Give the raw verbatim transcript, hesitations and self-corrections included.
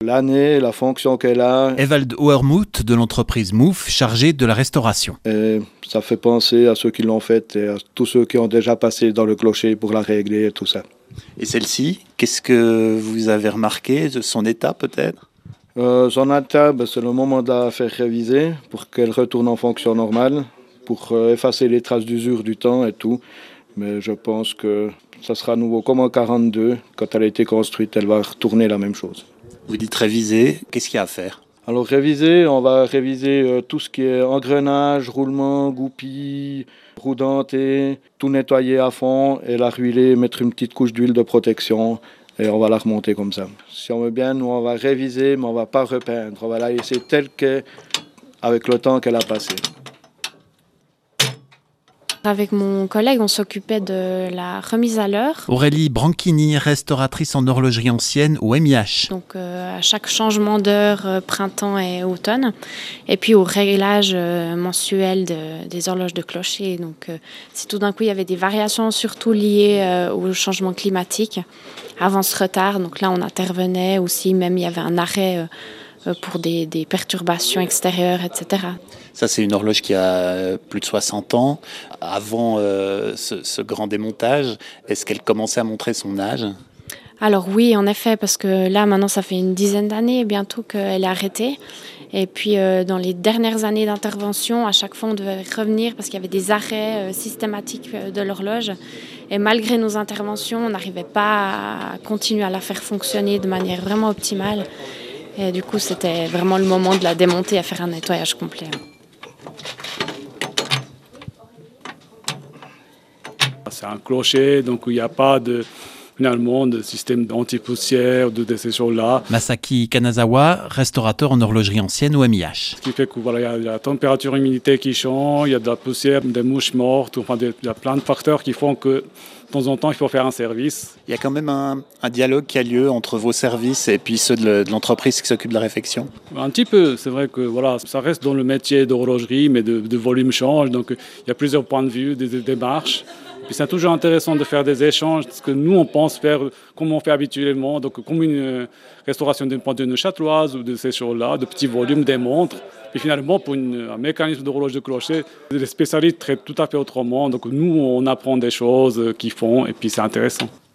L'année, la fonction qu'elle a. Ewald Oermuth de l'entreprise Mouf, chargé de la restauration. Et ça fait penser à ceux qui l'ont faite et à tous ceux qui ont déjà passé dans le clocher pour la régler et tout ça. Et celle-ci, qu'est-ce que vous avez remarqué de son état peut-être ? euh, Son état, ben, c'est le moment de la faire réviser pour qu'elle retourne en fonction normale, pour euh, effacer les traces d'usure du temps et tout. Mais je pense que ça sera à nouveau comme en quarante-deux, quand elle a été construite, elle va retourner la même chose. Vous dites réviser, qu'est-ce qu'il y a à faire ? Alors réviser, on va réviser euh, tout ce qui est engrenage, roulement, goupilles, roues dentées, tout nettoyer à fond et la ruiler, mettre une petite couche d'huile de protection et on va la remonter comme ça. Si on veut bien, nous on va réviser mais on va pas repeindre, on va la laisser telle qu'elle avec le temps qu'elle a passé. Avec mon collègue, on s'occupait de la remise à l'heure. Aurélie Branchini, restauratrice en horlogerie ancienne au M I H. Donc euh, à chaque changement d'heure, euh, printemps et automne. Et puis au réglage euh, mensuel de, des horloges de clocher. Donc euh, si tout d'un coup il y avait des variations, surtout liées euh, au changement climatique, avant ce retard, donc là on intervenait aussi, même il y avait un arrêt euh, pour des, des perturbations extérieures, et cetera. Ça, c'est une horloge qui a plus de soixante ans. Avant euh, ce, ce grand démontage, est-ce qu'elle commençait à montrer son âge ? Alors oui, en effet, parce que là, maintenant, ça fait une dizaine d'années bientôt qu'elle est arrêtée. Et puis, euh, dans les dernières années d'intervention, à chaque fois, on devait revenir parce qu'il y avait des arrêts euh, systématiques de l'horloge. Et malgré nos interventions, on n'arrivait pas à continuer à la faire fonctionner de manière vraiment optimale. Et du coup, c'était vraiment le moment de la démonter et à faire un nettoyage complet. C'est un clocher, donc il n'y a pas de, finalement, de système anti-poussière, de, de ces choses-là. Masaki Kanazawa, restaurateur en horlogerie ancienne au M I H. Ce qui fait qu'il voilà, y a la température, l'humidité qui change, il y a de la poussière, des mouches mortes, enfin, il y a plein de facteurs qui font que de temps en temps, il faut faire un service. Il y a quand même un, un dialogue qui a lieu entre vos services et puis ceux de, le, de l'entreprise qui s'occupe de la réfection ? Un petit peu, c'est vrai que voilà, ça reste dans le métier d'horlogerie, mais de, de volume change, donc il y a plusieurs points de vue, des, des démarches. Puis c'est toujours intéressant de faire des échanges, parce que nous, on pense faire comme on fait habituellement, donc comme une restauration d'une pendule châteloise ou de ces choses-là, de petits volumes, des montres. Puis finalement, pour une, un mécanisme d'horloge de clocher, les spécialistes traitent tout à fait autrement. Donc nous, on apprend des choses qu'ils font, et puis c'est intéressant.